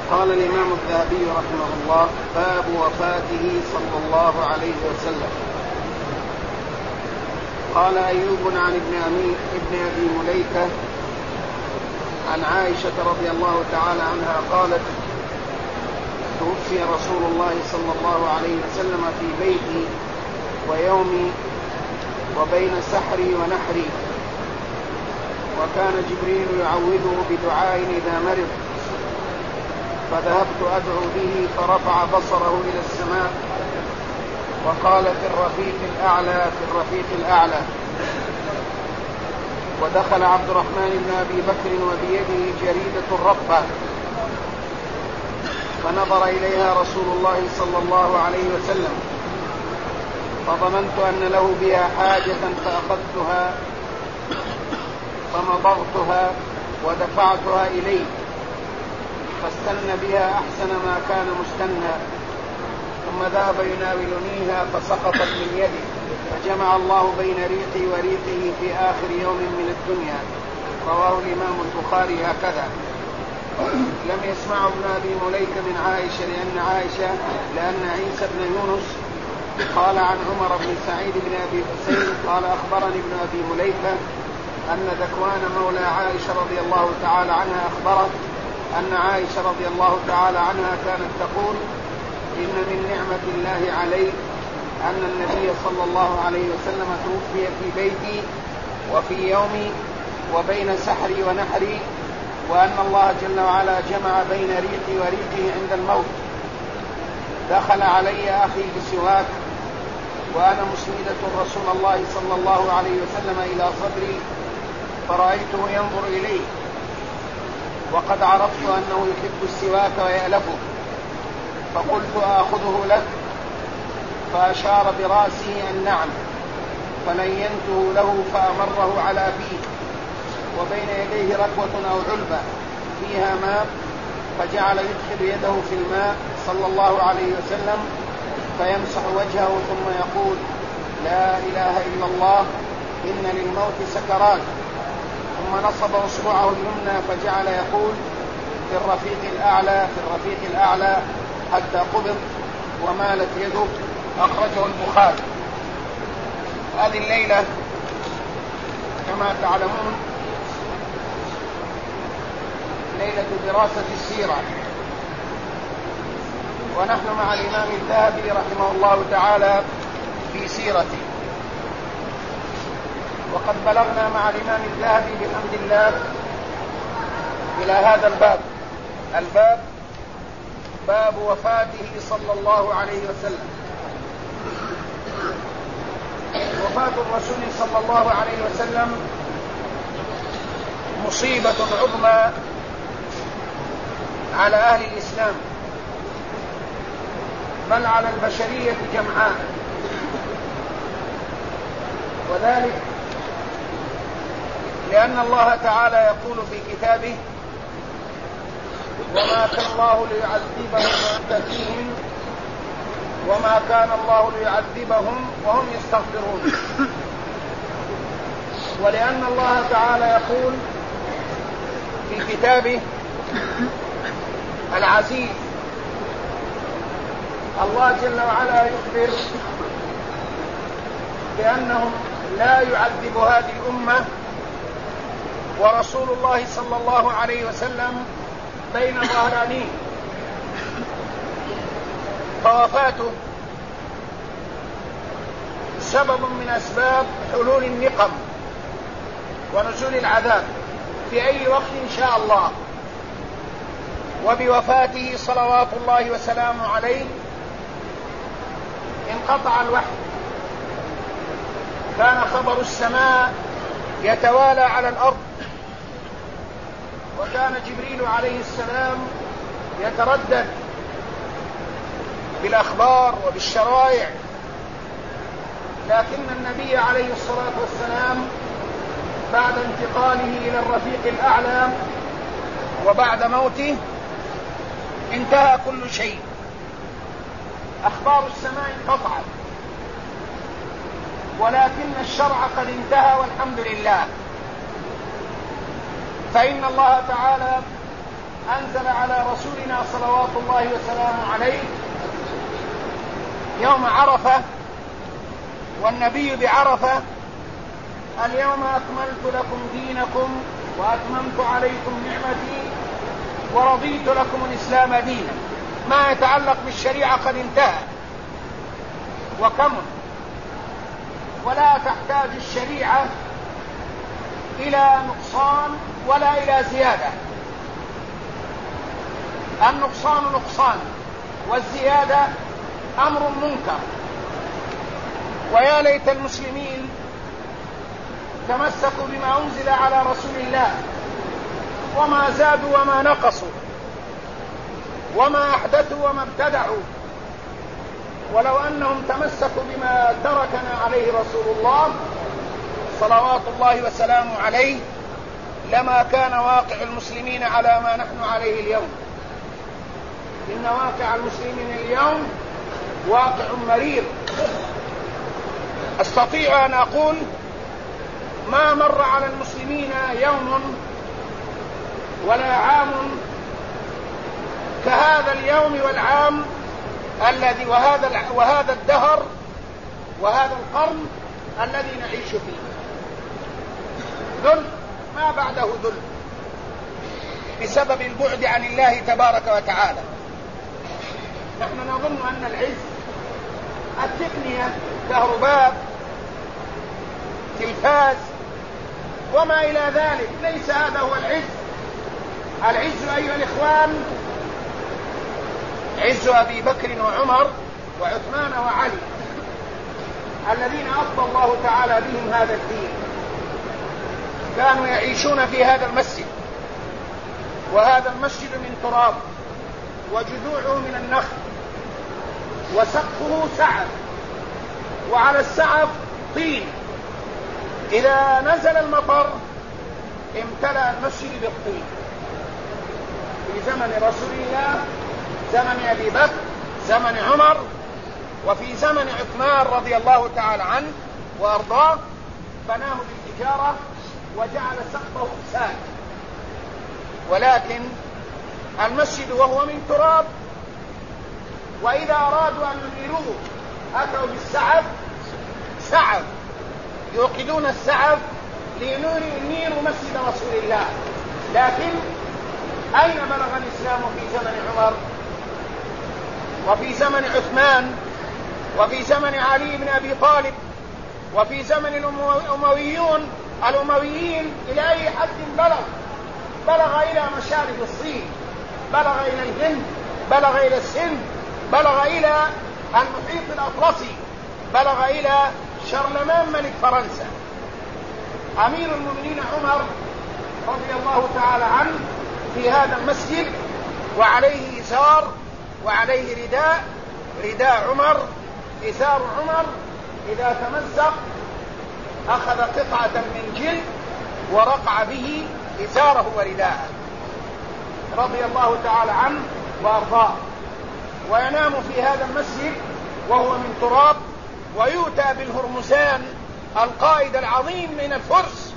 قال الإمام الذهبي رحمه الله: باب وفاته صلى الله عليه وسلم. قال أيوب عن ابن أبي مليكة عن عائشة رضي الله تعالى عنها قالت: توفي رسول الله صلى الله عليه وسلم في بيتي ويومي وبين سحري ونحري، وكان جبريل يعوذه بدعاء إذا مرض، فذهبت أدعو به فرفع بصره إلى السماء وقال: في الرفيق الأعلى في الرفيق الأعلى. ودخل عبد الرحمن بن أبي بكر وبيده جريدة ربة، فنظر إليها رسول الله صلى الله عليه وسلم، فظننت أن له بها حاجة فأخذتها فمضغتها ودفعتها إليه، فاستنى بها أحسن ما كان مستنى، ثم ذهب يناولنيها فسقطت من يدي، فجمع الله بين ريقي وريقه في آخر يوم من الدنيا. رواه الإمام البخاري هكذا. لم يسمع ابن أبي مليكة من عائشة لأن عيسى بن يونس قال عن عمر بن سعيد بن أبي حسين قال: أخبرني ابن أبي مليكة أن ذكوان مولى عائشة رضي الله تعالى عنها أخبرت أن عائشة رضي الله تعالى عنها كانت تقول: إن من نعمة الله علي أن النبي صلى الله عليه وسلم توفي في بيتي وفي يومي وبين سحري ونحري، وأن الله جل وعلا جمع بين ريقي وريقه عند الموت. دخل علي أخي بسواك وأنا مسندة رسول الله صلى الله عليه وسلم إلى صدري، فرأيته ينظر إليه، وقد عرفت أنه يحب السواك ويألفه، فقلت: آخذه لك؟ فأشار برأسه أن نعم، فلينته له فأمره على فيه، وبين يديه ركوة أو علبة فيها ماء، فجعل يدخل يده في الماء صلى الله عليه وسلم فيمسح وجهه ثم يقول: لا إله إلا الله، إن للموت سكرات. ثم نصب أصبعه اليمنى فجعل يقول: في الرفيق الأعلى في الرفيق الأعلى، حتى قبض ومالت يده. أخرجه البخاري. هذه الليلة كما تعلمون ليلة دراسة السيرة، ونحن مع الإمام الذهبي رحمه الله تعالى في سيرته، وقد بلغنا مع الإمام الذهبي بحمد الله إلى هذا الباب باب وفاته صلى الله عليه وسلم. وفاة الرسول صلى الله عليه وسلم مصيبة عظمى على أهل الإسلام، بل على البشرية جمعاء، وذلك لأن الله تعالى يقول في كتابه: وما كان الله ليعذبهم وأنت فيهم وما كان الله ليعذبهم وهم يستغفرون. ولأن الله تعالى يقول في كتابه العزيز، الله جل وعلا يخبر بأنه لا يعذب هذه الأمة، ورسول الله صلى الله عليه وسلم بين ظهرانيه، فوفاته سبب من أسباب حلول النقم ونزول العذاب في أي وقت إن شاء الله. وبوفاته صلوات الله وسلامه عليه انقطع الوحي، كان خبر السماء يتوالى على الأرض، وكان جبريل عليه السلام يتردد بالأخبار وبالشرائع، لكن النبي عليه الصلاة والسلام بعد انتقاله إلى الرفيق الأعلى وبعد موته انتهى كل شيء، أخبار السماء انقطعت، ولكن الشرع قد انتهى والحمد لله. فإن الله تعالى أنزل على رسولنا صلوات الله وسلامه عليه يوم عرفة، والنبي بعرفة: اليوم أكملت لكم دينكم وأتممت عليكم نعمتي ورضيت لكم الإسلام دينا. ما يتعلق بالشريعة قد انتهى وكمل، ولا تحتاج الشريعة إلى نقصان ولا إلى زيادة. النقصان نقصان والزيادة أمر منكر. ويا ليت المسلمين تمسكوا بما أنزل على رسول الله وما زادوا وما نقصوا وما أحدثوا وما ابتدعوا. ولو أنهم تمسكوا بما تركنا عليه رسول الله صلوات الله وسلامه عليه لما كان واقع المسلمين على ما نحن عليه اليوم. إن واقع المسلمين اليوم واقع مرير. أستطيع أن أقول ما مر على المسلمين يوم ولا عام كهذا اليوم والعام الذي وهذا الدهر وهذا القرن الذي نعيش فيه. ذل ما بعده ذل بسبب البعد عن الله تبارك وتعالى. نحن نظن أن العز التقنية، كهرباء، تلفاز وما إلى ذلك. ليس هذا هو العز. العز أيها الإخوان عز أبي بكر وعمر وعثمان وعلي الذين أفضى الله تعالى بهم هذا الدين. كانوا يعيشون في هذا المسجد، وهذا المسجد من تراب وجذوعه من النخل وسقفه سعف وعلى السعف طين. إذا نزل المطر امتلأ المسجد بالطين. في زمن رسول الله، زمن أبي بكر، زمن عمر، وفي زمن عثمان رضي الله تعالى عنه وأرضاه بناه بالحجارة وجعل سقفه ساك. ولكن المسجد وهو من تراب، وإذا أرادوا أن ينيروه أتوا بالسعف، سعف يوقدون السعف لينيروا مسجد رسول الله. لكن أين بلغ الإسلام في زمن عمر وفي زمن عثمان وفي زمن علي بن أبي طالب وفي زمن الأمويين؟ إلى أي حد بلغ إلى مشارق الصين، بلغ إلى الهند، بلغ إلى السند، بلغ إلى المحيط الأطلسي، بلغ إلى شارلمان ملك فرنسا. أمير المؤمنين عمر رضي الله تعالى عنه في هذا المسجد وعليه إزار وعليه رداء عمر، إزار عمر إذا تمزق أخذ قطعة من جلد ورقع به إزاره ورداءه رضي الله تعالى عنه وأرضاه. وينام في هذا المسجد وهو من تراب، ويؤتى بالهرمزان القائد العظيم من الفرس،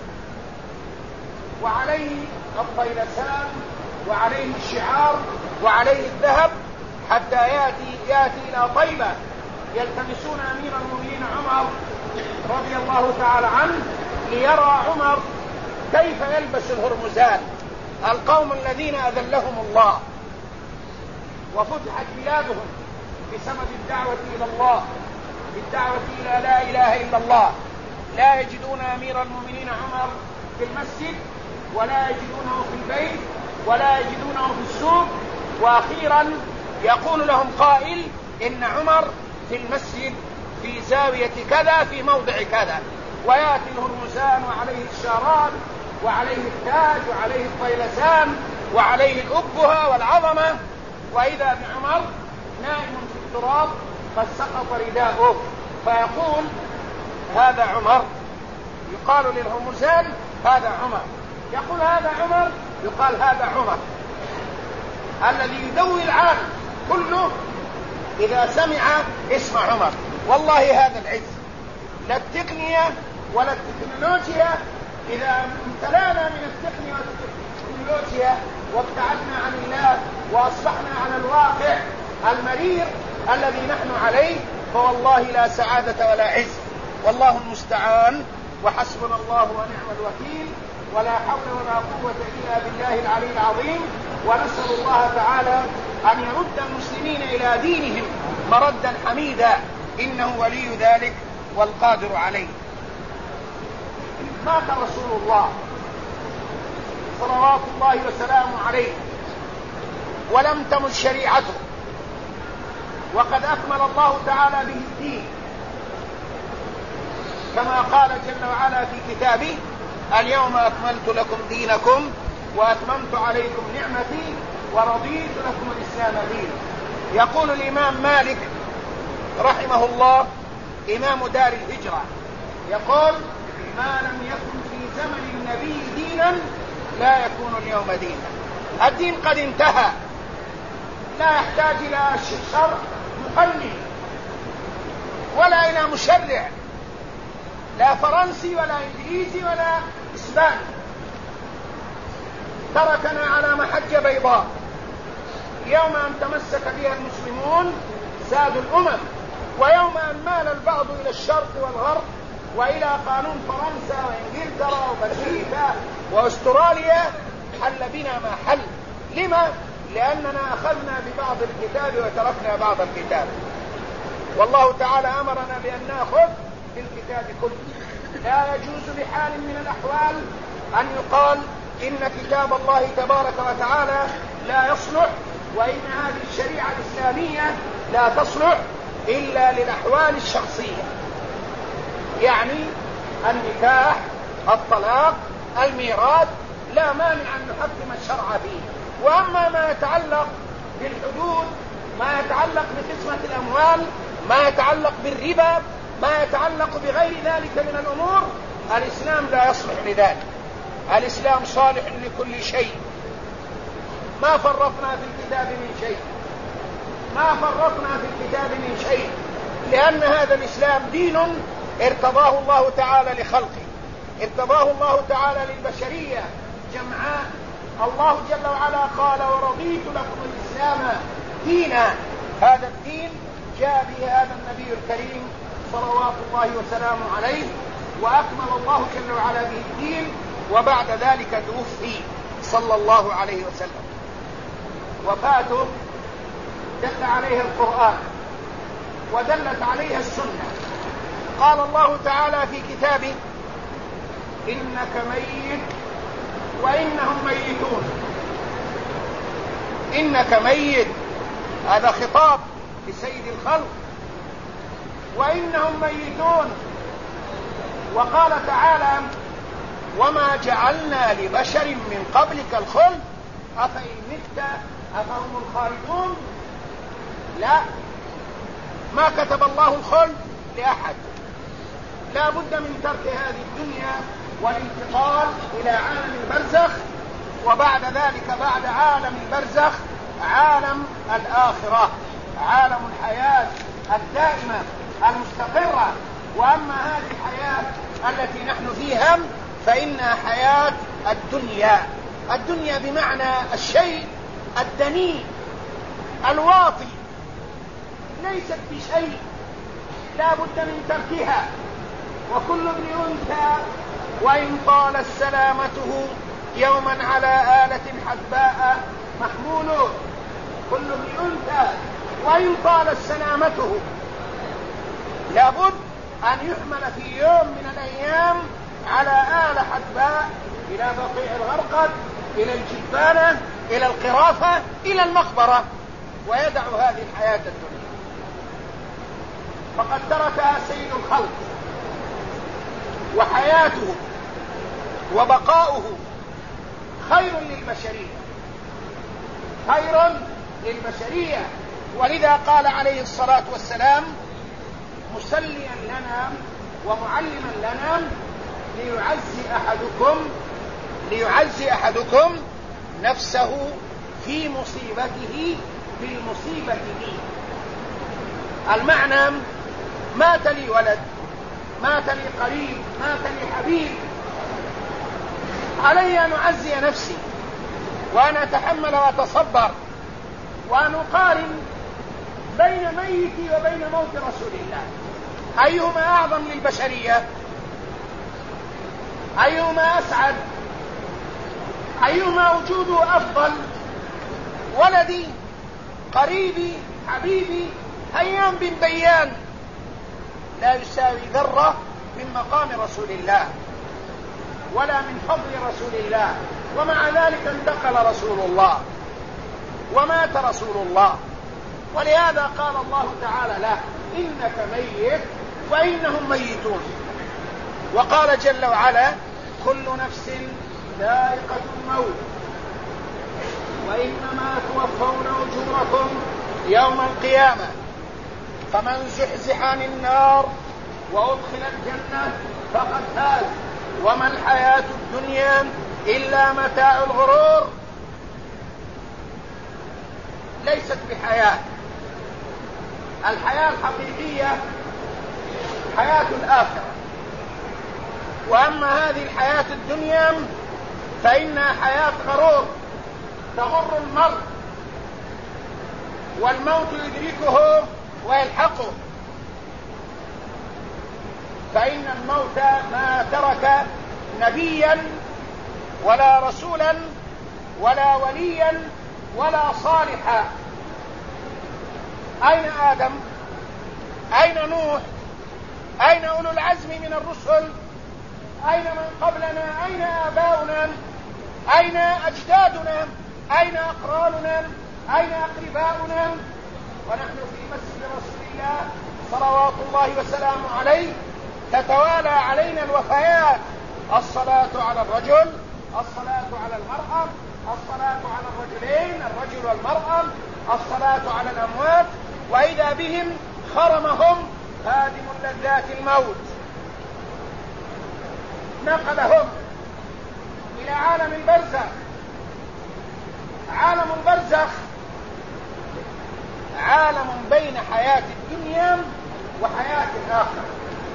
وعليه الطيلسان وعليه الشعار وعليه الذهب، حتى يأتي إلى طيبة يلتمسون أمير المؤمنين عمر رضي الله تعالى عنه ليرى عمر كيف يلبس الهرمزان، القوم الذين أذلهم الله وفتحت بلادهم بسبب الدعوة إلى الله، بالدعوة إلى لا إله إلا الله. لا يجدون أمير المؤمنين عمر في المسجد، ولا يجدونه في البيت، ولا يجدونه في السوق. وأخيرا يقول لهم قائل إن عمر في المسجد في زاوية كذا في موضع كذا، ويأتي الهرمزان وعليه الشارات وعليه التاج وعليه الطيلسان وعليه الأبهة والعظمة، وإذا بعمر نائم في التراب قد سقط رداؤه، فيقول هذا عمر. يقال للهرمزان هذا عمر، يقول هذا عمر، يقال هذا عمر. الذي يدوي العالم كله إذا سمع اسم عمر. والله هذا العز، لا التقنية ولا التكنولوجيا. إذا امتلأنا من التقنية بيوتها وابتعدنا عن الله وأصبحنا على الواقع المرير الذي نحن عليه، فوالله لا سعادة ولا عز. والله المستعان، وحسبنا الله ونعم الوكيل، ولا حول ولا قوة إلا بالله العلي العظيم. ونسأل الله تعالى أن يرد المسلمين إلى دينهم مردا حميدا، إنه ولي ذلك والقادر عليه. مات رسول الله صلوات الله وسلامه عليه ولم تمت شريعته، وقد أكمل الله تعالى به الدين، كما قال جل وعلا في كتابه: اليوم أكملت لكم دينكم وأتممت عليكم نعمتي ورضيت لكم الإسلام دينا. يقول الإمام مالك رحمه الله إمام دار الهجرة، يقول: ما لم يكن في زمن النبي دينا لا يكون اليوم دينا. الدين قد انتهى، لا يحتاج إلى شرع مقنن ولا إلى مشرع، لا فرنسي ولا إنجليزي ولا إسباني. تركنا على محجة بيضاء، يوم أن تمسك بها المسلمون زادوا الأمم، ويوم أن مال البعض إلى الشرق والغرب وإلى قانون فرنسا وإنجلترا وبلجيكا وأستراليا حل بنا ما حل. لما؟ لأننا أخذنا ببعض الكتاب وتركنا بعض الكتاب، والله تعالى أمرنا بأن نأخذ بالكتاب كله. لا يجوز بحال من الأحوال أن يقال إن كتاب الله تبارك وتعالى لا يصلح، وإن هذه الشريعة الإسلامية لا تصلح إلا للأحوال الشخصية، يعني النكاح، الطلاق، الميراث، لا مانع أن نحكم الشرع فيه. وأما ما يتعلق بالحدود، ما يتعلق بقسمة الأموال، ما يتعلق بالربا، ما يتعلق بغير ذلك من الأمور، الإسلام لا يصلح لذلك. الإسلام صالح لكل شيء، ما فرطنا في الكتاب من شيء، ما فرطنا في الكتاب من شيء، لأن هذا الإسلام دين ارتضاه الله تعالى لخلقه، ارتضاه الله تعالى للبشرية جمعاء. الله جل وعلا قال: ورضيت لكم الإسلام دينا. هذا الدين جاء به هذا النبي الكريم صلوات الله وسلامه عليه، وأكمل الله جل وعلا به الدين، وبعد ذلك توفي صلى الله عليه وسلم. وفاته دل عليها القرآن ودلت عليها السنة. قال الله تعالى في كتابه: إنك ميت وإنهم ميتون. إنك ميت، هذا خطاب لسيد الخلق، وإنهم ميتون. وقال تعالى: وما جعلنا لبشر من قبلك الخلد أفإن مت أفهم الخالدون. لا، ما كتب الله الخلد لأحد، لا بد من ترك هذه الدنيا والانتقال إلى عالم البرزخ، وبعد ذلك بعد عالم البرزخ عالم الآخرة، عالم الحياة الدائمة المستقرة. وأما هذه الحياة التي نحن فيها فإنها حياة الدنيا. الدنيا بمعنى الشيء الدني الواطي، ليست بشيء، لا بد من تركها. وكل ابن أنثى وإن طالت سلامته يوما على آلة حدباء محمول. كل ابن أنثى وإن طالت سلامته لابد أن يحمل في يوم من الأيام على آلة حدباء إلى بقيع الغرقد، إلى الجبانة، إلى القرافة، إلى المقبرة، ويدع هذه الحياة الدنيا. فقد تركها سيد الخلق، وحياته وبقاؤه خير للبشرية، خير للبشرية. ولذا قال عليه الصلاة والسلام مسليا لنا ومعلما لنا: ليعزي أحدكم نفسه في مصيبته بالمصيبة لي. المعنى: مات لي ولد، مات لي قريب، مات لي حبيب، علي أن أعزي نفسي وأن أتحمل وأتصبر وأن أقارن بين ميتي وبين موت رسول الله، أيهما أعظم للبشرية؟ أيهما أسعد؟ أيهما وجوده أفضل؟ ولدي قريبي حبيبي هيام بن بيان لا يساوي ذرة من مقام رسول الله ولا من فضل رسول الله، ومع ذلك انتقل رسول الله ومات رسول الله. ولهذا قال الله تعالى له: إنك ميت وإنهم ميتون. وقال جل وعلا: كل نفس ذائقة الموت وإنما توفون أجوركم يوم القيامة فمن زحزح عن النار وأدخل الجنة فقد فاز وما الحياة الدنيا إلا متاع الغرور. ليست بحياة، الحياة الحقيقية حياة الآخرة، وأما هذه الحياة الدنيا فإنها حياة غرور تغر المرء، والموت يدركه ويلحقه، فإن الموت ما ترك نبيا ولا رسولا ولا وليا ولا صالحا. أين آدم؟ أين نوح؟ أين أولو العزم من الرسل؟ أين من قبلنا؟ أين آباؤنا؟ أين أجدادنا؟ أين أقراننا؟ أين أقرباؤنا؟ ونحن في مسجد رسول الله صلوات الله وسلامه عليه تتوالى علينا الوفيات: الصلاة على الرجل، الصلاة على المرأة، الصلاة على الرجلين، الرجل والمرأة، الصلاة على الأموات، وإذا بهم خرمهم هادم لذات الموت، نقلهم إلى عالم البرزخ. عالم البرزخ عالم بين حياة الدنيا وحياة الآخرة.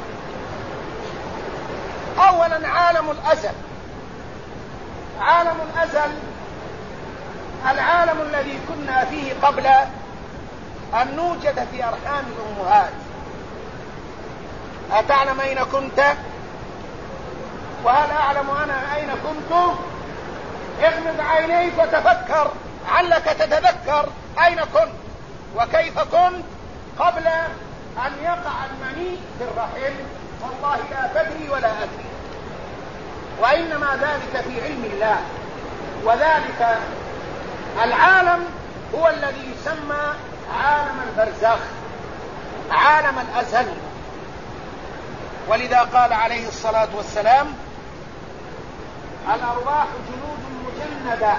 أولا عالم الأزل. عالم الأزل العالم الذي كنا فيه قبل أن نوجد في أرحام الأمهات. أتعلم أين كنت؟ وهل أعلم أنا أين كنت؟ اغمض عينيك وتفكر، علك تتذكر أين كنت وكيف كنت قبل أن يقع المني في الرحم. والله لا تدري ولا أدري، وإنما ذلك في علم الله. وذلك العالم هو الذي يسمى عالم البرزخ، عالم الأزل. ولذا قال عليه الصلاة والسلام: الأرواح جنود مجندة،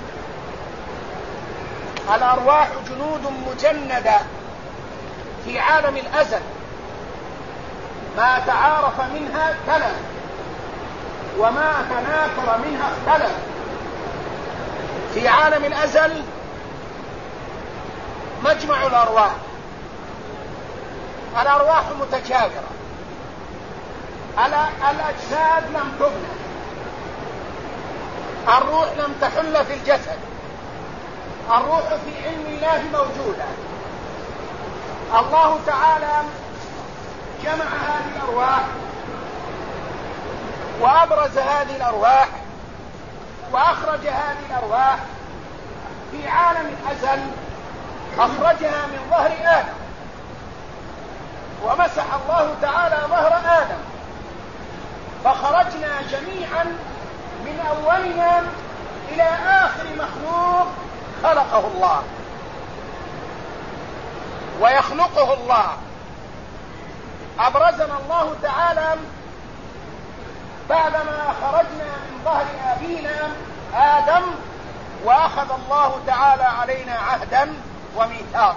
الأرواح جنود مجندة في عالم الأزل، ما تعارف منها تلف وما تناكر منها اختلف. في عالم الأزل مجمع الأرواح، الأرواح متجاورة، الأجساد لم تبنى، الروح لم تحل في الجسد، الروح في علم الله موجودة. الله تعالى جمع هذه الأرواح وأبرز هذه الأرواح وأخرج هذه الأرواح في عالم الأزل، أخرجها من ظهر آدم، ومسح الله تعالى ظهر آدم، فخرجنا جميعا من أولنا إلى آخر مخلوق خلقه الله ويخلقه الله. أبرزنا الله تعالى بعدما خرجنا من ظهر أبينا آدم، وأخذ الله تعالى علينا عهدا وميثاق،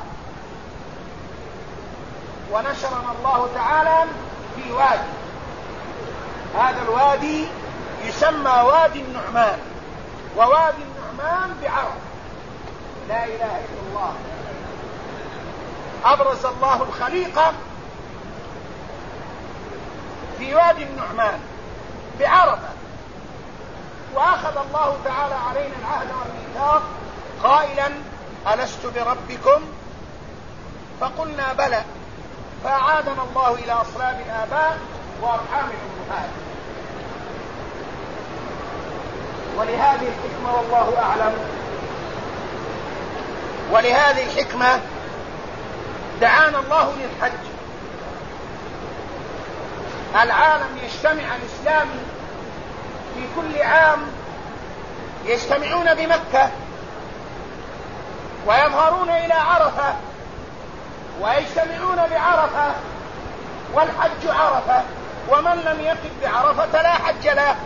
ونشرنا الله تعالى في وادي. هذا الوادي يسمى وادي النعمان، ووادي النعمان بعرب، لا إله إلا الله. أبرز الله الخليقة في وادي النعمان بعربة، وأخذ الله تعالى علينا العهد والميثاق قائلا ألست بربكم؟ فقلنا بلى، فأعادنا الله إلى أصلاب الآباء وأرحام الأمهات. ولهذه الحكمة والله أعلم، ولهذه الحكمة دعانا الله للحج. العالم يجتمع الإسلامي في كل عام، يجتمعون بمكة ويظهرون إلى عرفة ويجتمعون بعرفة، والحج عرفة، ومن لم يقف بعرفة لا حج له.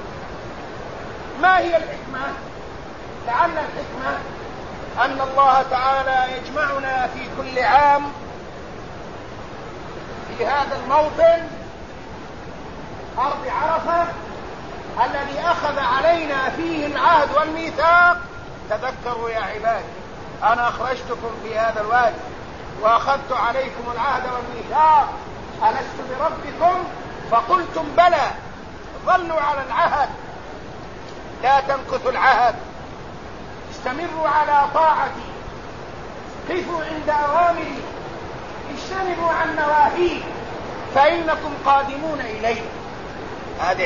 ما هي الحكمة؟ لعل الحكمة أن الله تعالى يجمعنا في كل عام في هذا الموطن أرض عرفة الذي أخذ علينا فيه العهد والميثاق. تذكروا يا عبادي أنا أخرجتكم في هذا الوادي وأخذت عليكم العهد والميثاق، ألست بربكم؟ فقلتم بلى. ظلوا على العهد، لا تنكثوا العهد، استمروا على طاعتي، قفوا عند أوامري، اجتنبوا عن نواهي، فإنكم قادمون إليه. هذه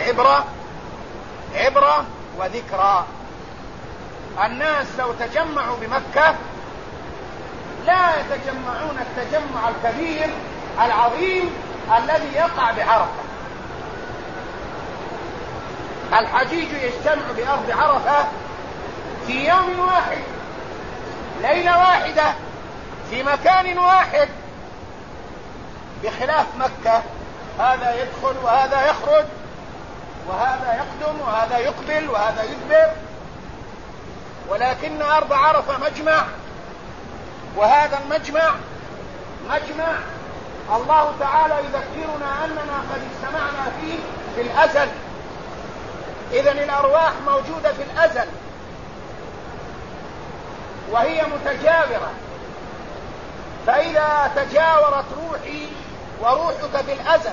عبرة وذكرى. الناس لو تجمعوا بمكة لا يتجمعون التجمع الكبير العظيم الذي يقع بعرفة. الحجيج يجتمع بأرض عرفة في يوم واحد، ليلة واحدة، في مكان واحد، بخلاف مكة هذا يدخل وهذا يخرج، وهذا يقدم وهذا يقبل وهذا يدبر. ولكن أرض عرفة مجمع، وهذا المجمع مجمع الله تعالى يذكرنا أننا قد اجتمعنا فيه في الأزل. إذن الأرواح موجودة في الأزل وهي متجاورة، فإذا تجاورت روحي وروحك في الأزل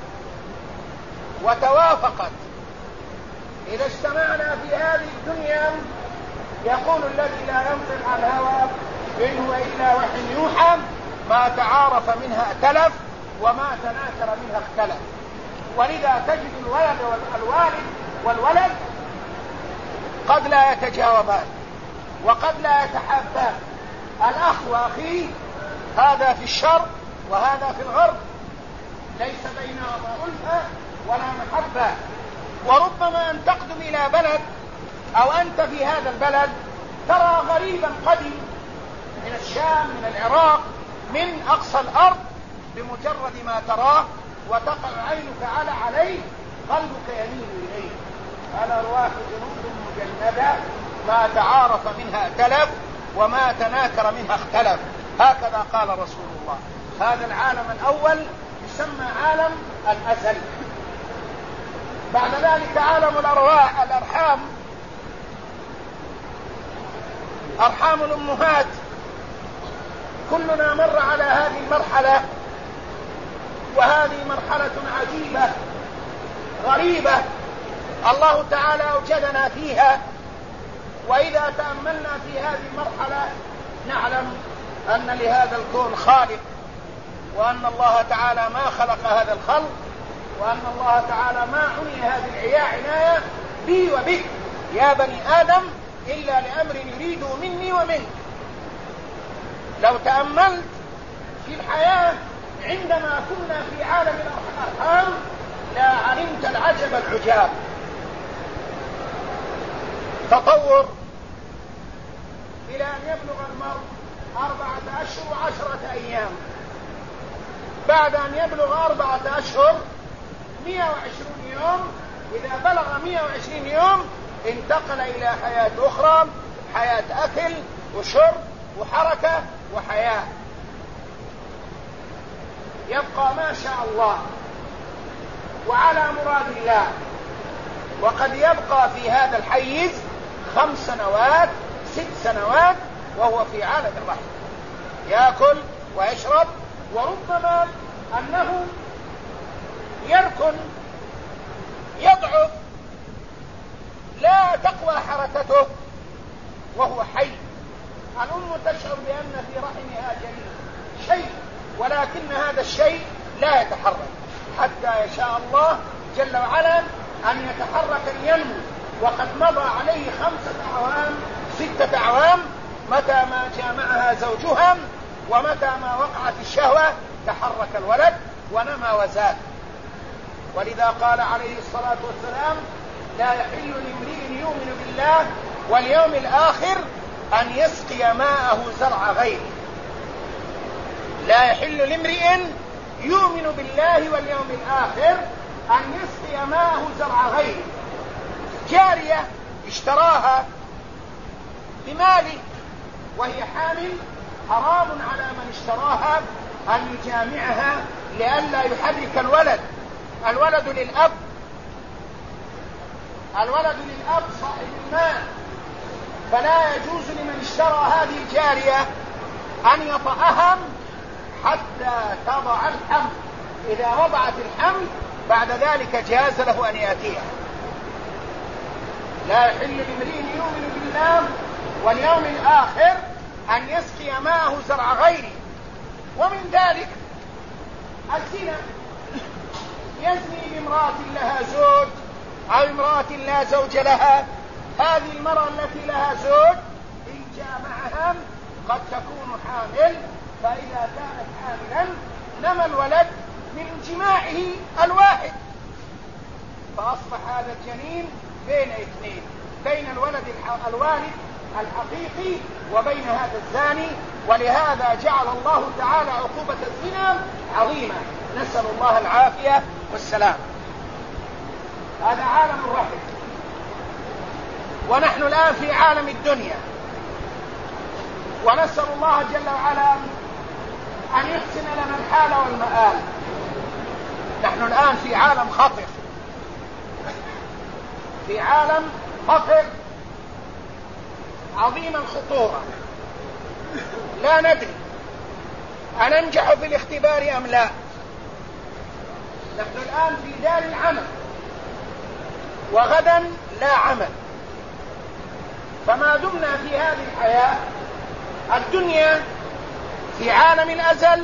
وتوافقت، إذا اجتمعنا في هذه الدنيا يقول الذي لا ينطق عن الهوى إن هو إلا وحي يوحى، ما تعارف منها ائتلف وما تناكر منها اختلف. ولذا تجد الوالد والولد قد لا يتجاوبان وقد لا يتحابان. الأخ وأخيه هذا في الشرق وهذا في الغرب، ليس بينهما ألفة ولا محبة. وربما أن تقدم إلى بلد أو أنت في هذا البلد ترى غريبا قدم من الشام من العراق من أقصى الأرض، بمجرد ما تراه وتقع عينك عليه قلبك يميل إليه. الأرواح جنود مجندة، ما تعارف منها ائتلف وما تناكر منها اختلف. هكذا قال رسول الله. هذا العالم الأول يسمى عالم الأزل. بعد ذلك عالم الأرواح، الأرحام، أرحام الأمهات. كلنا مر على هذه المرحلة، وهذه مرحلة عجيبة غريبة الله تعالى أوجدنا فيها. وإذا تأملنا في هذه المرحلة نعلم أن لهذا الكون خالق، وأن الله تعالى ما خلق هذا الخلق، وأن الله تعالى ما عني هذه العناية بي وبك يا بني آدم إلا لأمر يريده مني ومنك. لو تأملت في الحياة عندما كنا في عالم الأرحام لا علمت العجب العجاب. تطور إلى أن يبلغ المرء 4 أشهر و10 أيام. بعد أن يبلغ 4 أشهر 120 يوم، إذا بلغ 120 يوم انتقل إلى حياة أخرى، حياة أكل وشرب وحركة وحياة. يبقى ما شاء الله وعلى مراد الله. وقد يبقى في هذا الحيز 5 سنوات 6 سنوات وهو في عالم الرحم، يأكل ويشرب، وربما أنه يركن، يضعف، لا تقوى حركته وهو حي. الأم تشعر بأن في رحمها جنين شيء، ولكن هذا الشيء لا يتحرك حتى يشاء الله جل وعلا أن يتحرك لينمو، وقد مضى عليه 5 أعوام 6 أعوام متى ما جامعها زوجها ومتى ما وقعت الشهوة تحرك الولد ونمى وزاد. ولذا قال عليه الصلاة والسلام: لا يحل لامرئ يؤمن بالله واليوم الآخر أن يسقي ماءه زرع غيره. لا يحل لامرئ يؤمن بالله واليوم الآخر أن يسقي ماءه زرع غيره. جارية اشتراها بماله وهي حامل، حرام على من اشتراها أن يجامعها لئلا يحرك الولد. الولد للأب، الولد للأب صاحب المال، فلا يجوز لمن اشترى هذه الجارية أن يطأها حتى تضع الحمل. إذا وضعت الحمل بعد ذلك جاز له أن يأتيها. لا يحل لامرئ يؤمن بالله واليوم الآخر أن يسقي ماءه زرع غيره. ومن ذلك الزنا، يزني بامرأة لها زوج أو امرأة لا زوج لها. هذه المرأة التي لها زوج إن جامعها قد تكون حامل، فإذا كانت حاملا نمى الولد من جماعه الواحد، فأصبح هذا الجنين بين اثنين، بين الولد الوالد الحقيقي وبين هذا الزاني. ولهذا جعل الله تعالى عقوبة الزنا عظيمة، نسأل الله العافية والسلام. هذا عالم الرحم، ونحن الآن في عالم الدنيا، ونسأل الله جل وعلا أن يحسن لنا الحال والمآل. نحن الآن في عالم خطر، في عالم خطر عظيم الخطورة، لا ندري أننجح في الاختبار أم لا. نحن الآن في دار العمل وغدا لا عمل، فما دمنا في هذه الحياة الدنيا في عالم الأزل،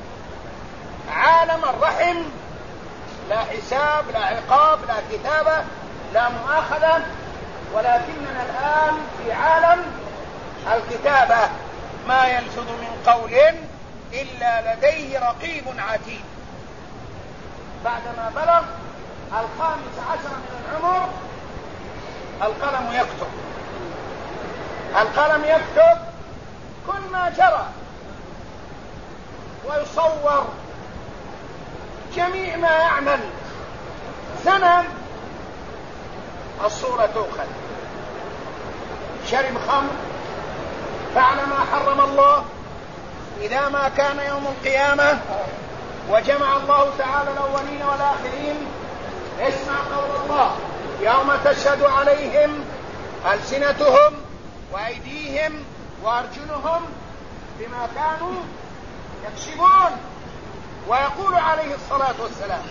عالم الرحم، لا حساب لا عقاب لا كتابة لا مؤاخذة، ولكننا الآن في عالم الكتابة، ما يلفظ من قول إلا لديه رقيب عتيد. بعدما بلغ 15 من العمر القلم يكتب، القلم يكتب كل ما جرى ويصور جميع ما يعمل. زنى، الصورة تؤخذ. شرب خمر، فعل ما حرم الله. إذا ما كان يوم القيامة وجمع الله تعالى الأولين والآخرين، اسمع قول الله: يوم تشهد عليهم ألسنتهم وأيديهم وأرجلهم بما كانوا يكسبون. ويقول عليه الصلاة والسلام: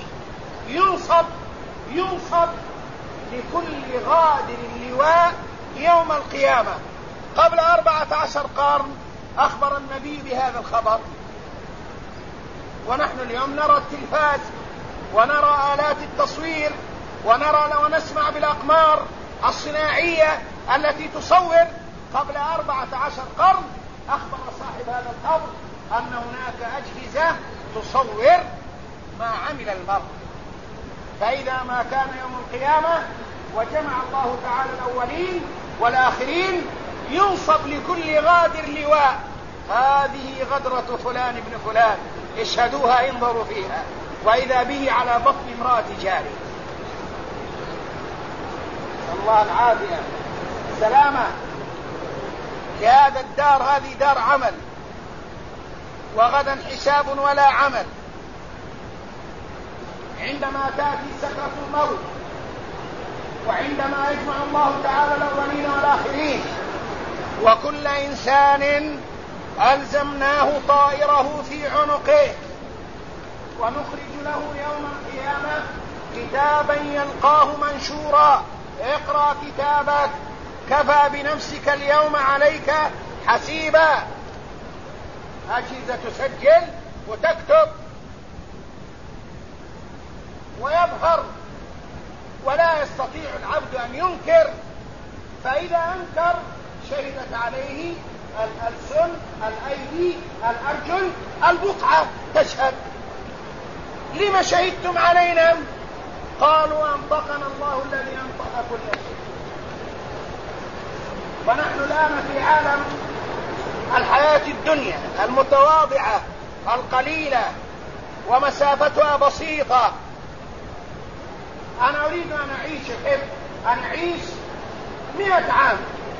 ينصب لكل غادر اللواء يوم القيامة. قبل 14 قرن أخبر النبي بهذا الخبر، ونحن اليوم نرى التلفاز ونرى آلات التصوير ونرى ونسمع بالأقمار الصناعية التي تصور. قبل 14 قرن أخبر صاحب هذا القبر أن هناك أجهزة تصور ما عمل المرء. فإذا ما كان يوم القيامة وجمع الله تعالى الأولين والآخرين، ينصب لكل غادر لواء: هذه غدرة فلان ابن فلان، اشهدوها انظروا فيها. وإذا به على بطن امرأة جاري. الله العافية سلامة. لهذا الدار، هذه دار عمل، وغدا حساب ولا عمل. عندما تأتي سكرة الموت، وعندما يجمع الله تعالى الأولين والآخرين، وكل إنسان ألزمناه طائره في عنقه، ونخرج له يوم القيامة كتابا يلقاه منشورا. اقرأ كتابك كفى بنفسك اليوم عليك حسيبا. أجهزة تسجل وتكتب ويظهر، ولا يستطيع العبد أن ينكر، فإذا أنكر شهدت عليه الألسن، الأيدي، الأرجل، البقعة تشهد. لما شهدتم علينا؟ قالوا أنطقنا الله الذي أنطق كل شيء. ونحن الآن في عالم الحياة الدنيا المتواضعة القليلة ومسافتها بسيطة. أنا أريد أن أعيش 100 عام.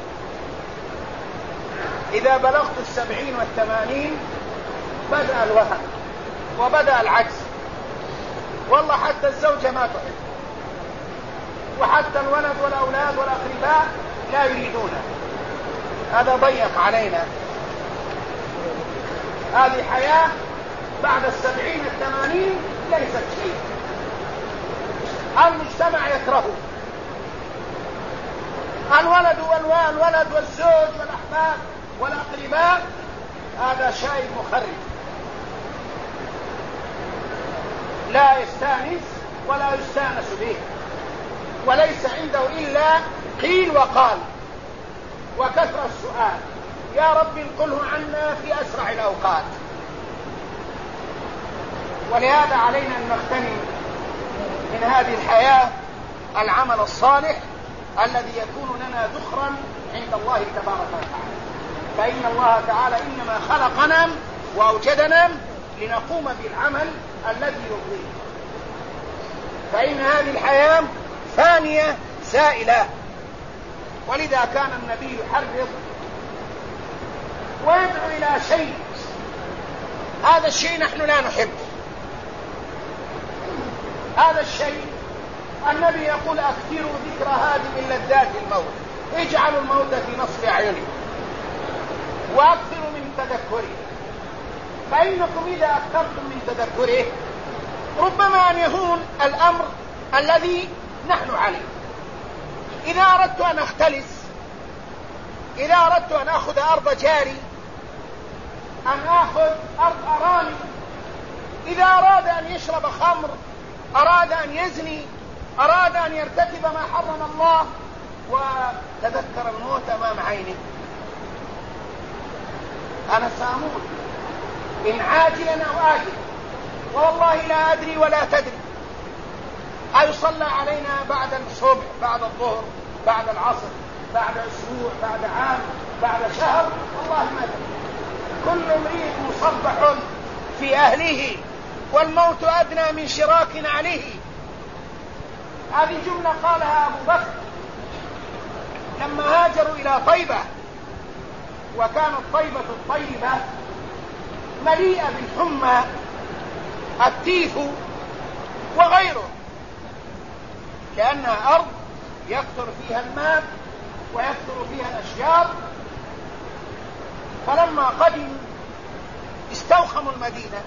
إذا بلغت 70 و80 بدأ الوهن وبدأ العجز، والله حتى الزوجة ما تحب، وحتى الولد والأولاد والأقرباء لا يريدونه. هذا ضيق علينا. هذه حياة بعد 70 و80 ليست شيء. المجتمع يكرهه، الولد والزوج والأحباب والأقرباء، هذا شيء مخرب، لا يستانس ولا يستانس به، وليس عنده إلا قيل وقال وكثرة السؤال. يا رب انقله عنا في أسرع الأوقات. ولهذا علينا أن نغتنم من هذه الحياة العمل الصالح الذي يكون لنا ذخرا عند الله تبارك وتعالى. فإن الله تعالى إنما خلقنا وأوجدنا لنقوم بالعمل الذي يرضيه. فإن هذه الحياة فانية سائلة، ولذا كان النبي يحرض ويدعو إلى شيء. هذا الشيء نحن لا نحبه. هذا الشيء النبي يقول أكثروا ذكر هذه من لذات الموت، اجعلوا الموت في نصف أعينكم وأكثروا من تذكره، فإنكم إذا أكثرتم من تذكره ربما أن يهون الأمر الذي نحن عليه. إذا أردت أن أختلس، إذا أردت أن أخذ أرض جاري، أن أخذ أرض أراني، إذا أراد أن يشرب خمر، أراد أن يزني، أراد أن يرتكب ما حرم الله، وتذكر الموت أمام عينه، أنا سأموت إن عاجلا أو آجلا، والله لا أدري ولا تدري. أيصلى علينا بعد الصبح، بعد الظهر، بعد العصر، بعد أسبوع، بعد عام، بعد شهر؟ والله ما أدري. كل امرئ مصبح في أهله والموت أدنى من شراك عليه. هذه جملة قالها أبو بكر لما هاجروا إلى طيبة، وكانت طيبة الطيبة مليئة بالحمى، التيف وغيره، لأنها أرض يكثر فيها الماء ويكثر فيها الأشجار. فلما قدموا استوخموا المدينة،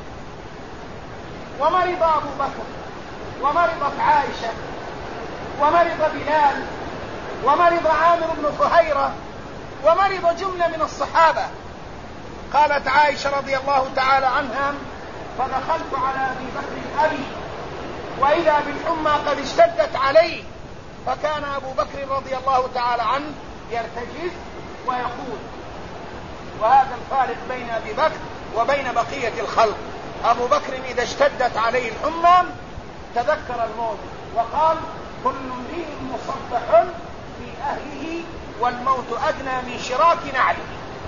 ومرض أبو بكر، ومرضت عائشة، ومرض بلال، ومرض عامر بن فهيرة، ومرض جملة من الصحابة. قالت عائشة رضي الله تعالى عنها: فدخلت على أبي بكر أبي وإذا بالحمى قد اشتدت عليه، فكان أبو بكر رضي الله تعالى عنه يرتجز ويقول. وهذا الفارق بين أبي بكر وبين بقية الخلق. أبو بكر إذا اشتدت عليه الحمى تذكر الموت وقال: كل امرئ مصبح في أهله والموت أدنى من شراك نعله.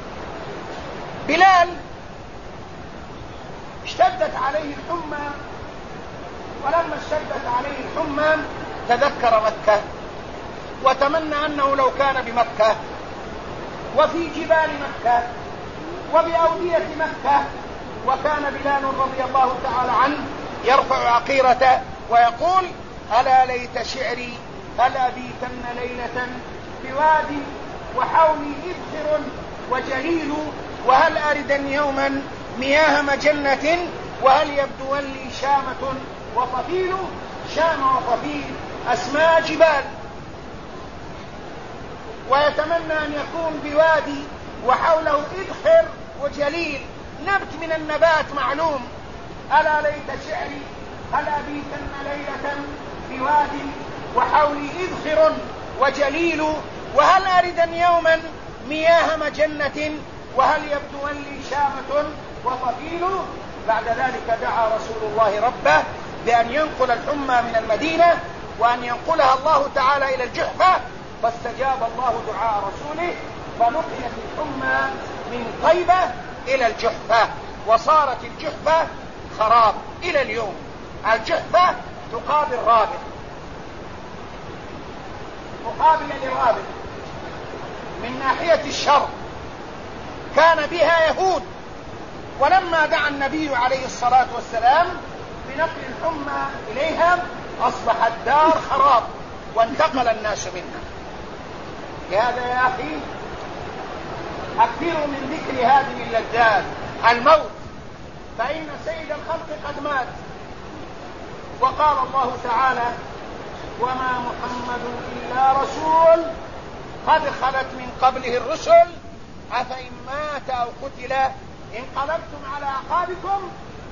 بلال اشتدت عليه الحمى، ولما اشتدت عليه الحمى تذكر مكة وتمنى أنه لو كان بمكة وفي جبال مكة وبأودية مكة. وكان بلال رضي الله تعالى عنه يرفع عقيرته ويقول: ألا ليت شعري هل أبيتن ليلة بواد وحولي إذخر وجليل، وهل أردن يوما مياه مجنة، وهل يبدو لي شامة وطفيل. شام وطفيل أسماء جبال، ويتمنى أن يكون بوادي وحوله إذخر وجليل، نبت من النبات معلوم. ألا ليت شعري هل أبيتن ليلة بوادي وحولي إذخر وجليل، وهل أردن يوما مياه مجنة، وهل يبدو لي شامة وطفيل. بعد ذلك دعا رسول الله ربه بأن ينقل الحمى من المدينة وأن ينقلها الله تعالى إلى الجحفة، فاستجاب الله دعاء رسوله، فنقلت الحمى من طيبة إلى الجحفة، وصارت الجحفة خراب إلى اليوم. الجحفة تقابل رابغ، مقابلة لرابغ من ناحية الشرق، كان بها يهود، ولما دعا النبي عليه الصلاة والسلام بنقل الحمى إليها أصبحت دار خراب وانتقل الناس منها. لهذا يا أخي أكثروا من ذكر هذه اللذات، الموت، فإن سيد الخلق قد مات. وقال الله تعالى: وما محمد إلا رسول قد خلت من قبله الرسل أفإن مات أو قتل انقلبتم على أعقابكم.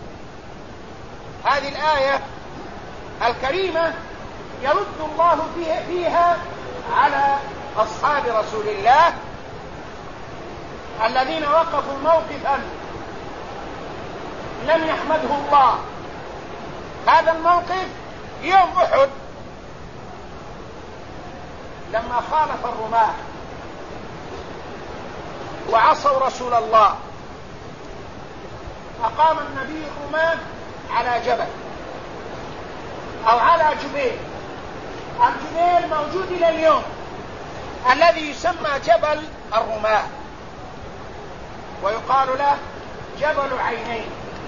هذه الآية الكريمة يرد الله فيها على أصحاب رسول الله الذين وقفوا موقفا لم يحمده الله. هذا الموقف يوم أحد لما خالف الرماة وعصوا رسول الله، أقام النبي الرماة على جبل أو على جبيل. الجبيل موجود إلى اليوم، الذي يسمى جبل الرماة، ويقال له جبل عينين،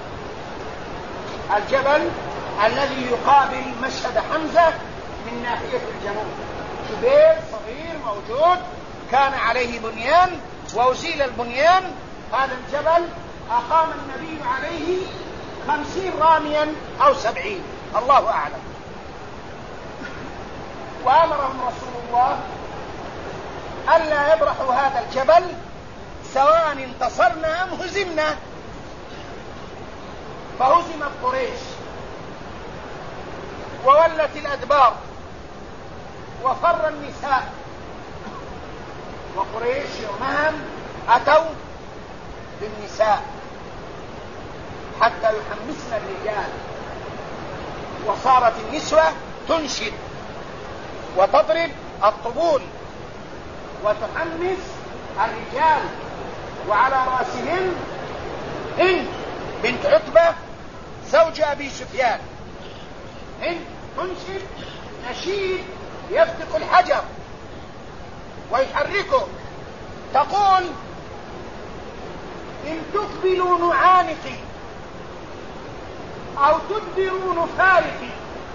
الجبل الذي يقابل مشهد حمزة من ناحية الجنوب. جبيل صغير موجود كان عليه بنيان وأزيل البنيان. هذا الجبل أقام النبي عليه 50 راميا أو 70، الله أعلم. وأمرهم رسول الله ألا يبرحوا هذا الجبل سواء انتصرنا أم هزمنا. فهزمت قريش وولت الأدبار وفر النساء، وقريش يومها أتوا بالنساء حتى يحمسن الرجال، وصارت النسوة تنشد وتضرب الطبول وتحمس الرجال، وعلى رأسهم هند بنت عتبة زوج أبي سفيان. هند تنشد نشيد يفتق الحجر ويحركه، تقول: إن تقبلوا نعانقي أو تدبروا نفارقي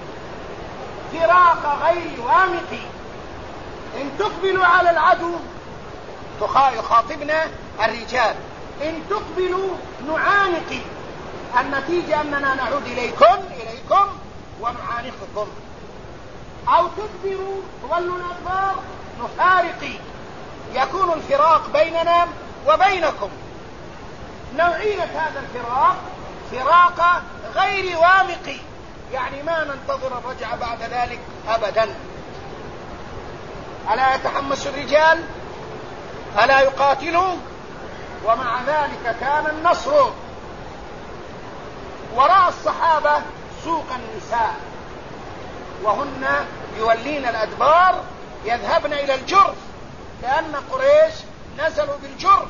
فراق غير وامقي. إن تقبلوا على العدو، يخاطبنا الرجال، إن تقبلوا نعانقي، النتيجة أننا نعود إليكم ونعانقكم، أو تدبروا تولوا الأدبار نفارقي، يكون الفراق بيننا وبينكم. نوعية هذا الفراق فراق غير وامقي، يعني ما ننتظر الرجعة بعد ذلك أبدا. ألا يتحمس الرجال؟ ألا يقاتلوا؟ ومع ذلك كان النصر. وراء الصحابة سوق النساء، وهن يولين الأدبار يذهبن إلى الجرف، لأن قريش نزلوا بالجرف.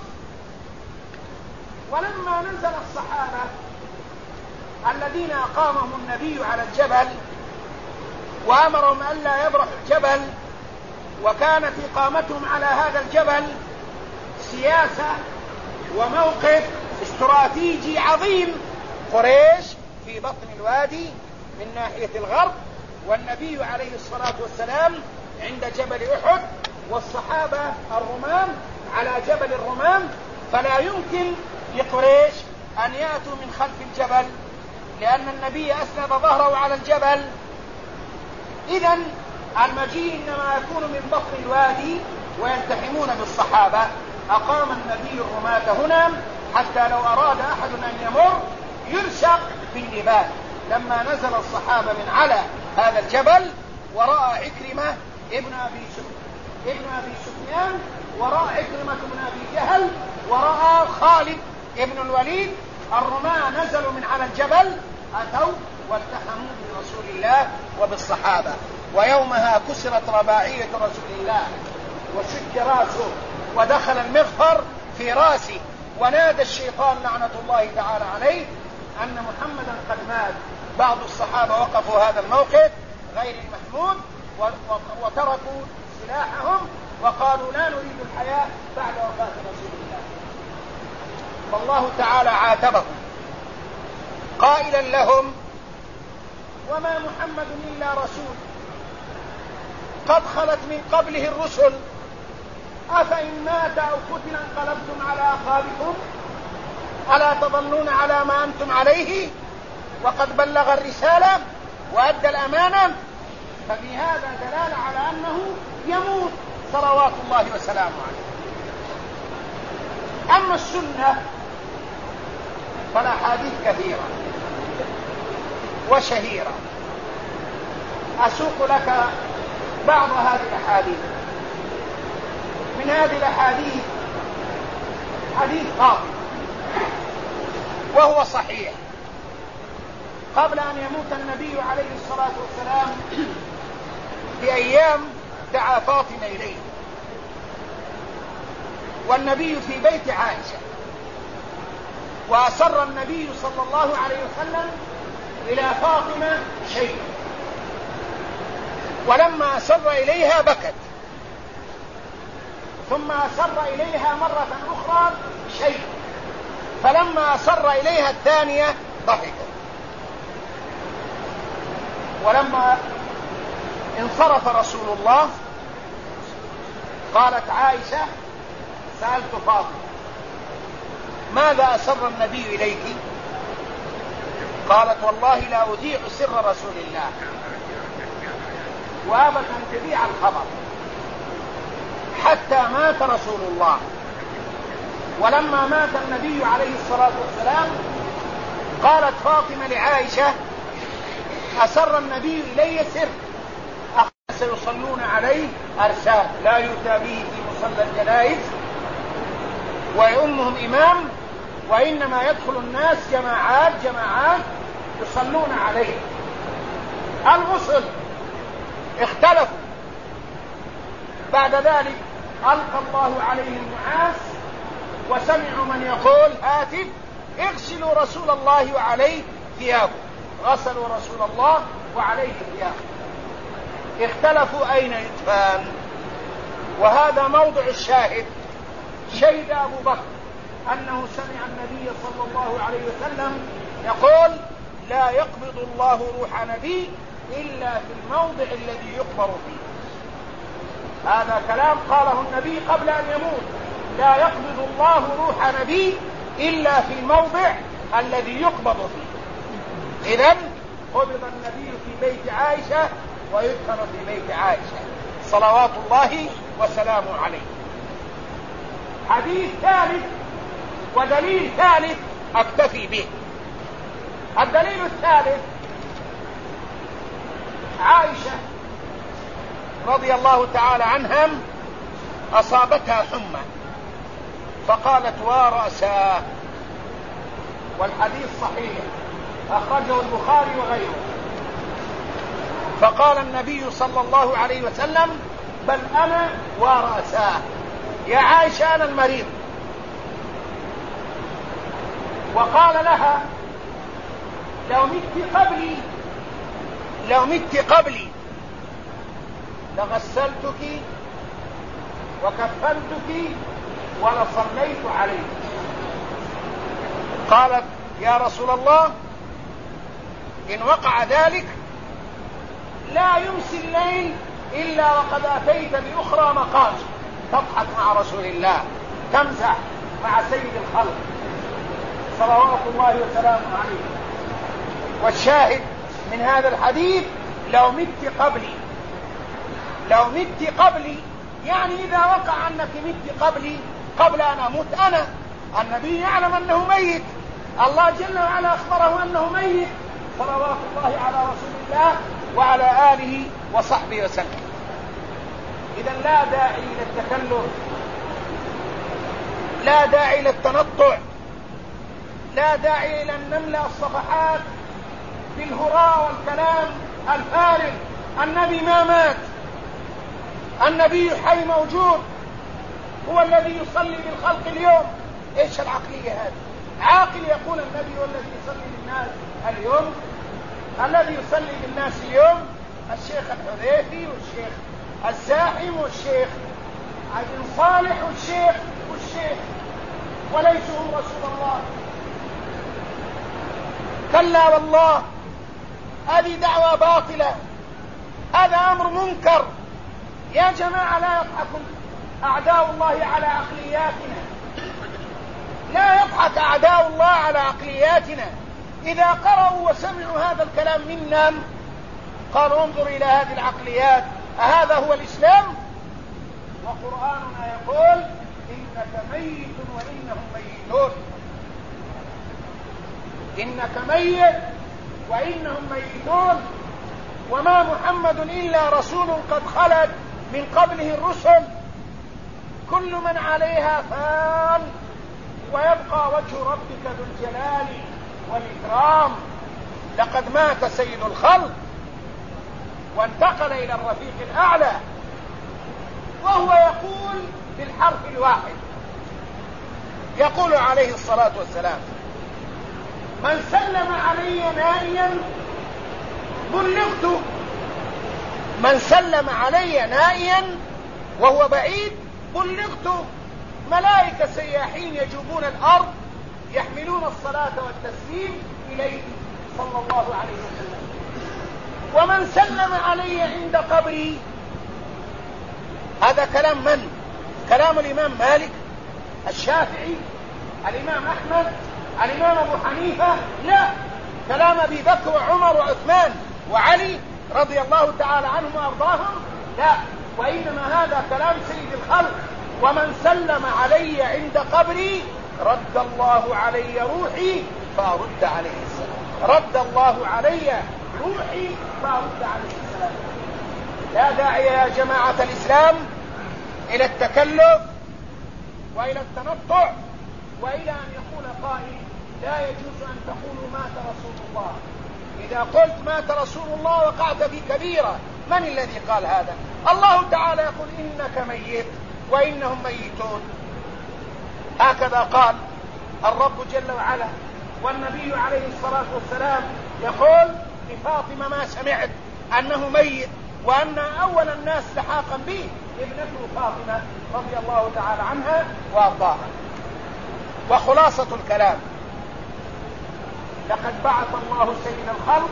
ولما نزل الصحابة الذين أقامهم النبي على الجبل وأمرهم ألا يبرحوا الجبل، وكانت إقامتهم على هذا الجبل سياسة وموقف استراتيجي عظيم. قريش في بطن الوادي من ناحية الغرب، والنبي عليه الصلاة والسلام عند جبل أحد، والصحابة الرمام على جبل الرمام. فلا يمكن لقريش أن يأتوا من خلف الجبل، لأن النبي أسند ظهره على الجبل. إذن المجيء إنما يكون من بطن الوادي ويلتحمون بالصحابة، أقام النبي الرماة هنا حتى لو أراد أحد أن يمر يلصق بالنبال. لما نزل الصحابة من على هذا الجبل ورأى عكرمة ابن أبي سفيان، ورأى عكرمة بن أبي جهل، ورأى خالد ابن الوليد، الرماة نزلوا من على الجبل، أتوا والتحموا برسول الله وبالصحابة. ويومها كسرت رباعية رسول الله وشج راسه ودخل المغفر في راسه، ونادى الشيطان لعنة الله تعالى عليه أن محمدا قد مات. بعض الصحابة وقفوا هذا الموقف غير المحمود وتركوا سلاحهم وقالوا لا نريد الحياة بعد وفاة رسول الله. فالله تعالى عاتبهم قائلا لهم: وما محمد إلا رسول قد خلت من قبله الرسل أفإن مات أو قتل انقلبتم على أعقابكم ألا تظنون على ما أنتم عليه وقد بلغ الرسالة وأدى الأمانة. ففي هذا دلالة على أنه يموت صلوات الله وسلامه عليه. أما السنة فالأحاديث كثيرة وشهيرة، أسوق لك بعض هذه الأحاديث. من هذه الأحاديث حديث فاطمة وهو صحيح. قبل أن يموت النبي عليه الصلاة والسلام بأيام دعا فاطمة إليه، والنبي في بيت عائشة، وأسر النبي صلى الله عليه وسلم إلى فاطمة شيء، ولما أسر إليها بكت، ثم أسر إليها مرة أخرى شيء، فلما أسر إليها الثانية ضحكت. ولما انصرف رسول الله قالت عائشة: سألت فاطمة ماذا أسر النبي إليك؟ قالت: والله لا أذيع سر رسول الله. وأبت أن تذيع الخبر حتى مات رسول الله. ولما مات النبي عليه الصلاة والسلام قالت فاطمة لعائشة: أسر النبي إلي سر سيصلون عليه أرسال لا يؤتى به في مصلى الجنائز ويؤمهم إمام، وإنما يدخل الناس جماعات يصلون عليه. الغسل اختلفوا. بعد ذلك ألقى الله عليهم النعاس وسمعوا من يقول هاتف اغسلوا رسول الله وعليه ثيابه، غسلوا رسول الله وعليه ثيابه. اختلفوا أين يدفن، وهذا موضع الشاهد. شهد أبو بكر أنه سمع النبي صلى الله عليه وسلم يقول: لا يقبض الله روح نبي إلا في الموضع الذي يقبر فيه. هذا كلام قاله النبي قبل أن يموت: لا يقبض الله روح نبي إلا في الموضع الذي يقبض فيه. إذن قبض النبي في بيت عائشة ويدفن في بيت عائشة صلوات الله وسلامه عليه. حديث ثالث ودليل ثالث أكتفي به. الدليل الثالث: عائشة رضي الله تعالى عنها أصابتها حمى فقالت: ورأساه. والحديث صحيح أخرجه البخاري وغيره. فقال النبي صلى الله عليه وسلم: بل أنا ورأساه، يا عائشة أنا المريض. وقال لها: لو مت قبلي لغسلتك وكفنتك ولصليت عليك. قالت: يا رسول الله إن وقع ذلك لا يمسي الليل إلا وقد أتيت بأخرى مقاس، تضحك مع رسول الله، تمزح مع سيد الخلق صلوات الله وسلامه عليه. والشاهد من هذا الحديث: لو مت قبلي يعني إذا وقع أنك مت قبلي قبل أن أموت أنا، النبي يعلم أنه ميت، الله جل وعلا أخبره أنه ميت، صلوات الله على رسول الله وعلى آله وصحبه وسلم. إذا لا داعي إلى التكلف، لا داعي إلى التنطع، لا داعي إلى أن نملأ الصفحات بالهراء والكلام الفارغ. النبي ما مات، النبي حي موجود، هو الذي يصلي بالخلق اليوم. ايش العقلية هذه؟ عاقل يقول النبي هو الذي يصلي بالناس اليوم؟ الذي يصلي بالناس اليوم الشيخ الحذيفي والشيخ الزاحم والشيخ عبد صالح والشيخ وليسوا هم رسول الله. كلا والله، هذه دعوة باطلة، هذا أمر منكر. يا جماعة لا يضحك أعداء الله على عقلياتنا، لا يضحك أعداء الله على عقلياتنا. إذا قرأوا وسمعوا هذا الكلام منا قالوا انظر إلى هذه العقليات، أهذا هو الإسلام؟ وقرآننا يقول إنك ميت وإنهم ميتون، إنك ميت وإنهم ميتون، وما محمد إلا رسول قد خلت من قبله الرسل، كل من عليها فان ويبقى وجه ربك ذو الجلال والإكرام. لقد مات سيد الخلق وانتقل إلى الرفيق الأعلى، وهو يقول بالحرف الواحد، يقول عليه الصلاة والسلام: من سلم علي نائيا بلغت، من سلم علي نائيا وهو بعيد بلغت. ملائكة سياحين يجوبون الأرض يحملون الصلاة والتسليم إليه صلى الله عليه وسلم. ومن سلم علي عند قبري، هذا كلام من؟ كلام الإمام مالك، الشافعي، الإمام أحمد، الإمام أبو حنيفة؟ لا، كلام أبي بكر وعمر وعثمان وعلي رضي الله تعالى عنهم وأرضاهم؟ لا، وإنما هذا كلام سيد الخلق. ومن سلم علي عند قبري رد الله علي روحي فأرد عليه السلام، رد الله علي روحي فأرد عليه السلام. لا داعي يا جماعة الإسلام إلى التكلف وإلى التنطع وإلى أن يقول قائل لا يجوز أن تقولوا مات رسول الله. إذا قلت مات رسول الله وقعت في كبيرة. من الذي قال هذا؟ الله تعالى يقول إنك ميت وإنهم ميتون، هكذا قال الرب جل وعلا. والنبي عليه الصلاة والسلام يقول لفاطمة: ما سمعت أنه ميت، وأن أول الناس لحاقا به ابنته فاطمة رضي الله تعالى عنها وأرضاها. وخلاصة الكلام: لقد بعث الله سيد الخلق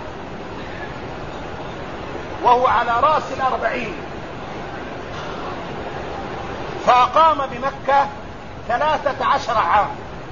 وهو على رأس 40، فأقام بمكة 13 عام،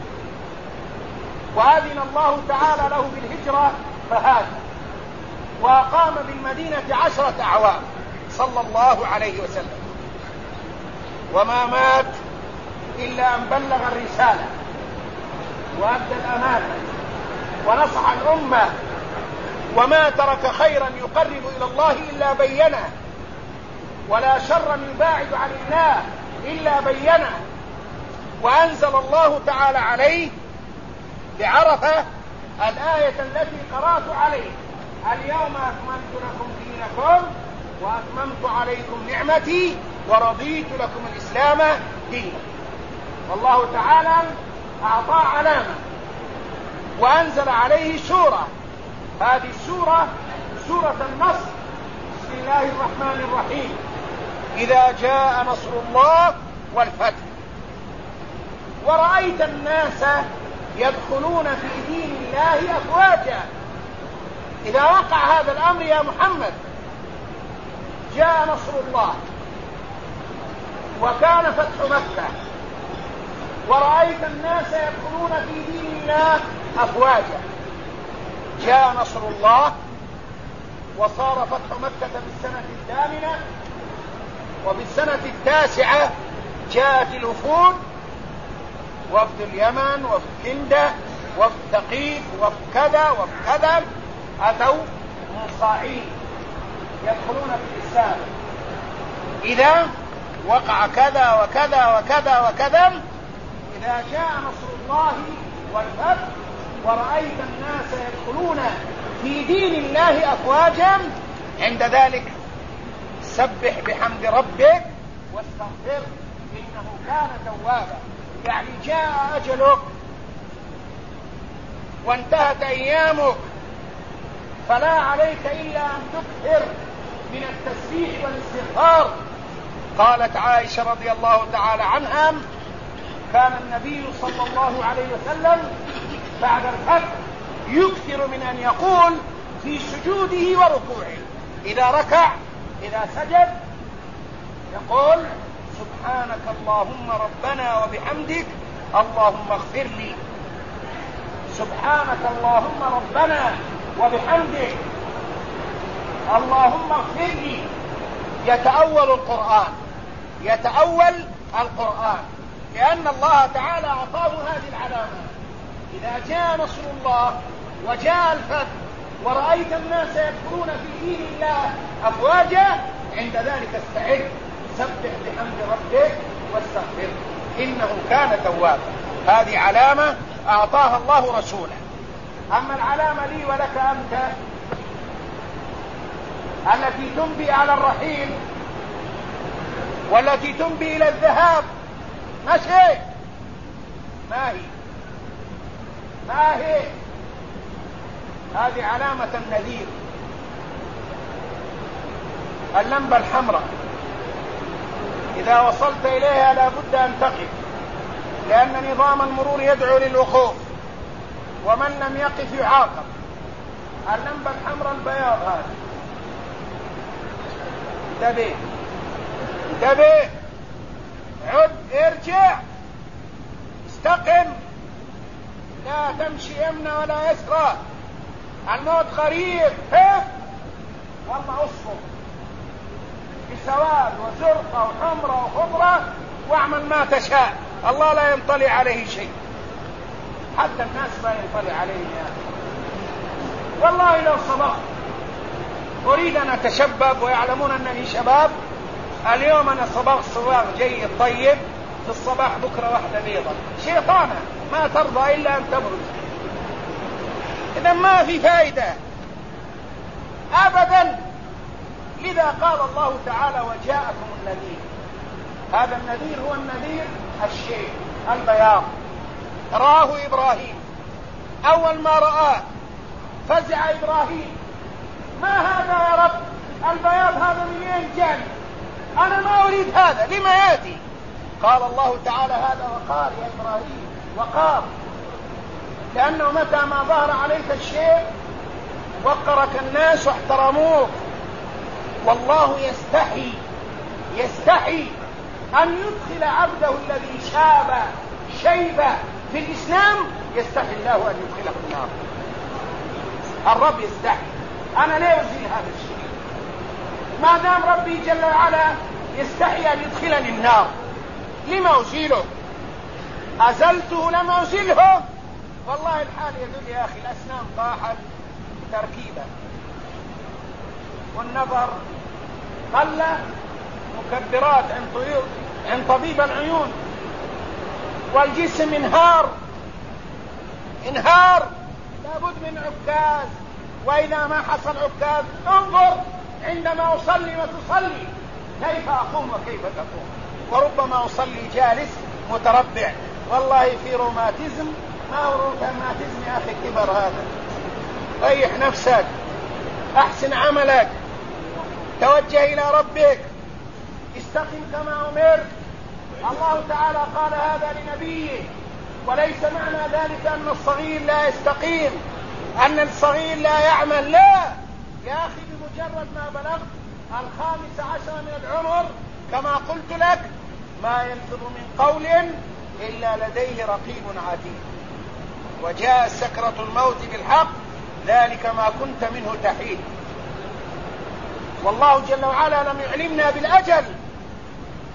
وأذن الله تعالى له بالهجرة فهاجر، وأقام بالمدينة 10 أعوام صلى الله عليه وسلم، وما مات إلا أن بلغ الرسالة وأدى الأمانة ونصح الأمة، وما ترك خيرا يقرب إلى الله إلا بينه، ولا شرا يباعد عن الله إلا بينه. وأنزل الله تعالى عليه بعرفة الآية التي قرأت عليه: اليوم أكملت لكم دينكم وأتممت عليكم نعمتي ورضيت لكم الإسلام دينا. والله تعالى أعطى علامة وأنزل عليه سورة، هذه السورة سورة النصر. بسم الله الرحمن الرحيم: إذا جاء نصر الله والفتح ورأيت الناس يدخلون في دين الله أفواجا. إذا وقع هذا الأمر يا محمد، جاء نصر الله وكان فتح مكة ورأيت الناس يدخلون في دين الله أفواجا، جاء نصر الله وصار فتح مكة في السنة 8 وفي السنة 9 جاءت الوفود، وفد اليمن، وفد كندة، وفد ثقيف، وفد كذا وفد كذا، أتوا منصاعين يدخلون في الإسلام. إذا وقع كذا وكذا وكذا وكذا، إذا جاء نصر الله والفتح ورأيت الناس يدخلون في دين الله أفواجا، عند ذلك سبح بحمد ربك واستغفر إنه كان توابا. يعني جاء أجلك وانتهت أيامك، فلا عليك إلا أن تكثر من التسبيح والاستغفار. قالت عائشة رضي الله تعالى عنها: كان النبي صلى الله عليه وسلم بعد الفتح يكثر من أن يقول في سجوده وركوعه، إذا ركع إذا سجد يقول: سبحانك اللهم ربنا وبحمدك اللهم اغفر لي، سبحانك اللهم ربنا وبحمدك اللهم اغفر لي. يتأول القرآن، يتأول القرآن، لأن الله تعالى أعطاه هذه العلامة. إذا جاء نصر الله وجاء الفتح ورأيت الناس يدخلون في دين الله أفواجا، عند ذلك استعد، سبح بحمد ربك واستغفر إنه كان توابا. هذه علامة أعطاها الله رسوله. أما العلامة لي ولك أنت التي تنبي على الرحيل والتي تنبي إلى الذهاب، ما شيء، ما هي هذه علامة النذير، اللمبة الحمراء إذا وصلت إليها لا بد أن تقف، لأن نظام المرور يدعو للوقوف، ومن لم يقف يعاقب. اللمبة الحمراء البياض هذا، انتبه، عد، ارجع، استقم، لا تمشي يمنى ولا يسرى، الموت قريب، والله اصبر بسواد وزرقة وحمرة وخضرة واعمل ما تشاء، الله لا ينطلع عليه شيء، حتى الناس ما ينطلع عليه يا أخي. والله لو صبرت أريد أن أتشبب ويعلمون أنني شباب، اليوم أنا صباغ صباغ جيد طيب، في الصباح بكرة واحدة بيضة، شيطانة ما ترضى إلا أن تبرز. إذا ما في فائدة أبدا. لذا قال الله تعالى: وجاءكم النذير. هذا النذير هو النذير الشيء البياض. رآه إبراهيم، أول ما رآه فزع إبراهيم: ما هذا يا رب؟ البياض هذا منين جاني؟ أنا ما أريد هذا، لما يأتي؟ قال الله تعالى: هذا وقار يا إبراهيم، وقار، لأنه متى ما ظهر عليك الشيء وقرك الناس واحترموك. والله يستحي أن يدخل عبده الذي شاب شيبة في الإسلام، يستحي الله أن يدخله النار. الرب يستحي، أنا لا أزيل هذا الشيء. ما دام ربي جل وعلا يستحي أن يدخلني النار، لما أزيله؟ أزلته لم أزله. والله الحال يدل يا أخي، الأسنان طاحت تركيبة، والنظر قل، مكبرات عند طبيب العيون، والجسم انهار، لابد من عكاز. وإذا ما حصل عكاز انظر عندما أصلي وتصلي كيف أقوم وكيف تقوم، وربما أصلي جالس متربع. والله في روماتيزم، ما هو روماتيزم يا أخي، كبر هذا. ريح نفسك، أحسن عملك، توجه إلى ربك، استقم كما أمرت. الله تعالى قال هذا لنبيه، وليس معنى ذلك أن الصغير لا يستقيم، أن الصغير لا يعمل، لا يا أخي، بمجرد ما بلغت 15 من العمر كما قلت لك ما يلفظ من قول إلا لديه رقيب عتيد، وجاء سكرة الموت بالحق، ذلك ما كنت منه تحيد. والله جل وعلا لم يعلمنا بالأجل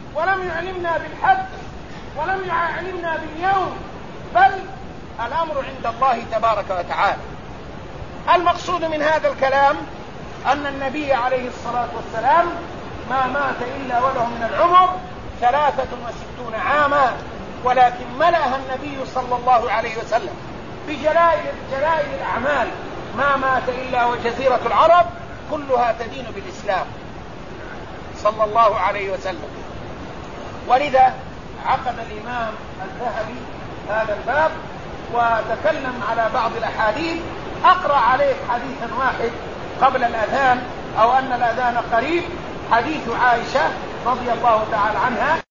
ولم يعلمنا بالحد ولم يعلمنا باليوم، بل الأمر عند الله تبارك وتعالى. المقصود من هذا الكلام أن النبي عليه الصلاة والسلام ما مات إلا وله من العمر 63 عاما، ولكن ملأها النبي صلى الله عليه وسلم بجلائل الأعمال، ما مات إلا وجزيرة العرب كلها تدين بالإسلام صلى الله عليه وسلم. ولذا عقد الإمام الذهبي هذا الباب وتكلم على بعض الأحاديث. أقرأ عليك حديثا واحد قبل الأذان، أو أن الأذان قريب، حديث عائشة رضي الله تعالى عنها.